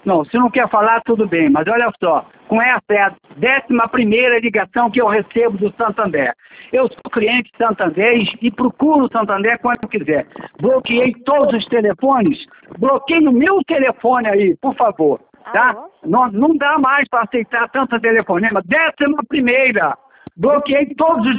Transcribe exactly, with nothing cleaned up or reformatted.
Não, se não quer falar, tudo bem, mas olha só, com essa é a décima primeira ligação que eu recebo do Santander. Eu sou cliente de Santander e, e procuro o Santander quando eu quiser. Bloqueei todos os telefones, bloqueie o meu telefone aí, por favor, tá? Não, não dá mais para aceitar tanta telefonema. Décima primeira, bloqueei todos os